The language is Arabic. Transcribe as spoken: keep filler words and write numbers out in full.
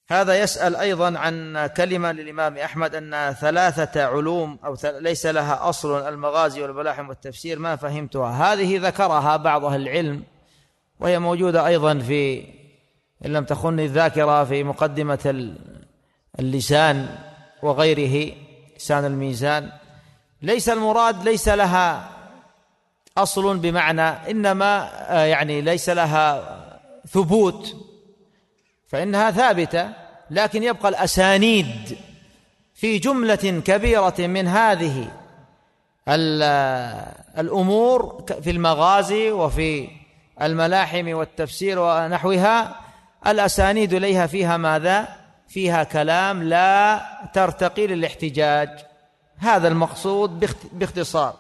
هذا يسأل أيضا عن كلمة للإمام أحمد أن ثلاثة علوم أو ليس لها أصل، المغازي والملاحم والتفسير، ما فهمتها. هذه ذكرها بعض أهل العلم، وهي موجودة أيضا في، إن لم تخني الذاكرة، في مقدمة اللسان وغيره، لسان الميزان. ليس المراد ليس لها أصل بمعنى، إنما يعني ليس لها ثبوت، فإنها ثابتة، لكن يبقى الأسانيد في جملة كبيرة من هذه الأمور في المغازي وفي الملاحم والتفسير ونحوها. الأسانيد إليها فيها ماذا؟ فيها كلام لا ترتقي للاحتجاج. هذا المقصود باختصار.